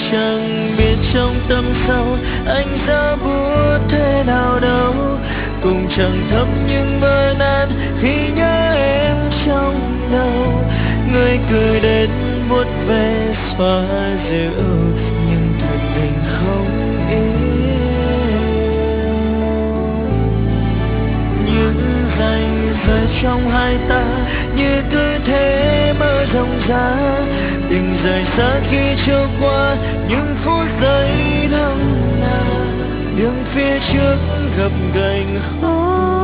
chẳng biết trong tâm sâu anh ra bút thế nào đâu, cũng chẳng thấm những vỡ nát khi nhớ em trong đầu. Người cười đến vuốt ve xóa dịu nhưng thật tình không yêu. Những giây rơi trong hai ta như cứ thế mơ rộng ra, tình rời xa khi trôi qua những phút giây thầm lặng. Đường phía trước gập ghềnh khó